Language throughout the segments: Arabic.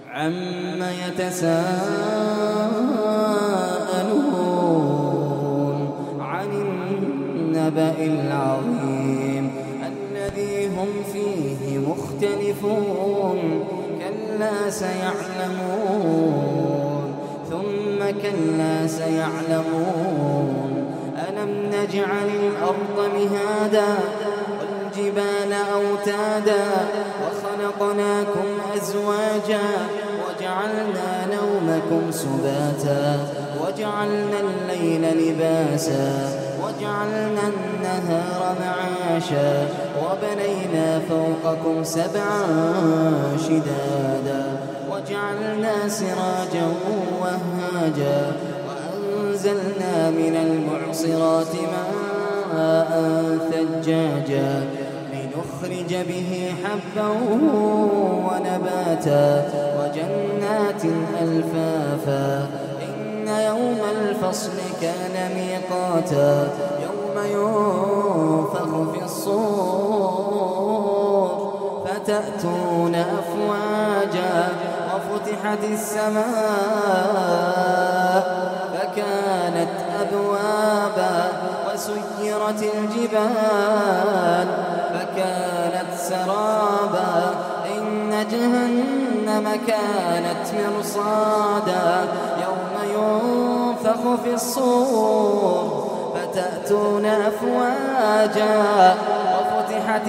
عَمَّ يَتَسَاءَلُونَ عَنِ النَّبَإِ الْعَظِيمِ الَّذِي هُمْ فِيهِ مُخْتَلِفُونَ كَلَّا سَيَعْلَمُونَ ثُمَّ كَلَّا سَيَعْلَمُونَ أَلَمْ نَجْعَلِ الْأَرْضَ مِهَادًا وَالْجِبَالَ أَوْتَادًا وَخَلَقْنَاكُمْ أَزْوَاجًا وَجَعَلْنَا نَوْمَكُمْ سُبَاتًا وَجَعَلْنَا اللَّيْلَ لِبَاسًا وَجَعَلْنَا النَّهَارَ مَعَاشًا وَبَنَيْنَا فَوْقَكُمْ سَبْعًا شِدَادًا وَجَعَلْنَا سِرَاجًا وَهَّاجًا وَأَنزَلْنَا مِنَ الْمُعْصِرَاتِ مَاءً ثَجَّاجًا لِنُخْرِجَ بِهِ حَبًّا وَنَبَاتًا وَجَنَّاتٍ أَلْفَافًا إِنَّ يَوْمَ الْفَصْلِ كَانَ مِيقَاتًا يَوْمَ يُنفَخُ فِي الصُّورِ فَتَأْتُونَ أَفْوَاجًا وَفُتِحَتِ السَّمَاءُ فَكَانَتْ أَبْوَابًا وَسُيِّرَتِ الْجِبَالُ فَكَانَتْ سَرَابًا إِنَّ جَهَنَّمَ كَانَتْ مِرْصَادًا يَوْمَ يُنفَخُ فِي الصُّورِ فَتَأْتُونَ أَفْوَاجًا وَفُتِحَتِ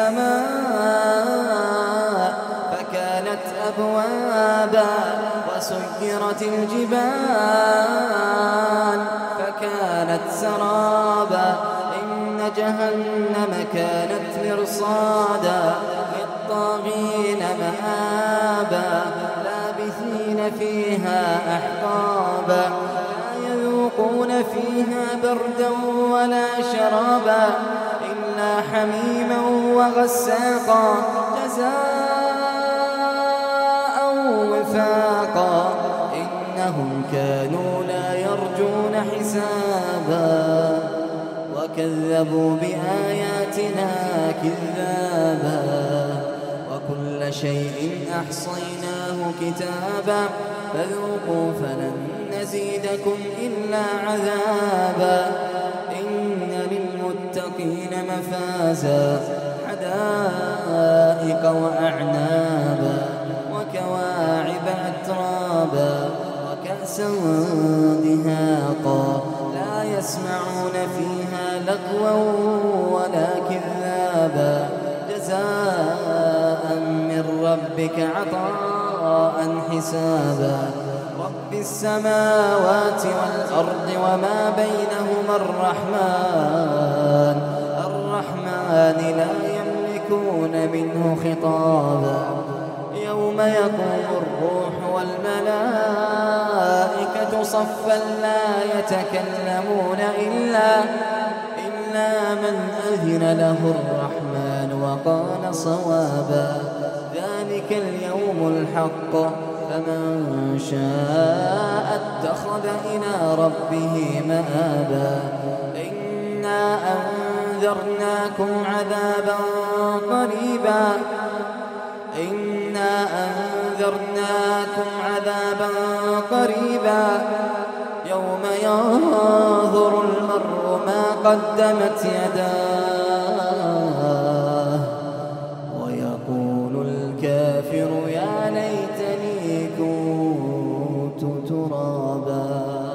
السَّمَاءُ فَكَانَتْ أَبْوَابًا وَسُيِّرَتِ الْجِبَالُ فَكَانَتْ سَرَابًا إِنَّ جَهَنَّمَ كَانَتْ مِرْصَادًا لِّلطَّاغِينَ مَآبًا لَّابِثِينَ فِيهَا أَحْقَابًا لَّا يَذُوقُونَ فِيهَا بَرْدًا وَلَا شَرَابًا إِلَّا حَمِيمًا وَغَسَّاقًا جَزَاءً وِفَاقًا إِنَّهُمْ كَانُوا لَا يَرْجُونَ حِسَابًا وَكَذَّبُوا بِآيَاتِنَا كِذَّابًا وَكُلَّ شَيْءٍ أَحْصَيْنَاهُ كِتَابًا فَذُوقُوا فَلَن نَّزِيدَكُمْ إِلَّا عَذَابًا إِنَّ لِلْمُتَّقِينَ مَفَازًا حَدَائِقَ وَأَعْنَابًا وَكَوَاعِبَ أَتْرَابًا وَكَأْسًا دِهَاقًا لَا يَسْمَعُونَ فِيهَا لَغْوًا وَلَا كِذَّابًا جَزَاءً مِّن رَّبِّكَ عَطَاءً حِسَابًا رَّبِّ السَّمَاوَاتِ وَالْأَرْضِ وَمَا بَيْنَهُمَا الرَّحْمَٰنُ لَا يَمْلِكُونَ مِنْهُ خِطَابًا يَوْمَ يَقُومُ الرُّوحُ وَالْمَلَائِكَةُ صَفًّا لَّا يَتَكَلَّمُونَ إِلَّا مَنْ أَذِنَ لَهُ الرَّحْمَٰنُ وَقَالَ صَوَابًا ذَٰلِكَ الْيَوْمُ الْحَقُّ فَمَن شَاءَ اتَّخَذَ إِلَىٰ رَبِّهِ مَآبًا إِنَّا أَنذَرْنَاكُمْ عَذَابًا قَرِيبًا يَوْمَ يَنظُرُ الْمَرْءُ مَا قَدَّمَتْ يَدَاهُ وَيَقُولُ الْكَافِرُ يَا لَيْتَنِي كُنتُ تُرَابًا.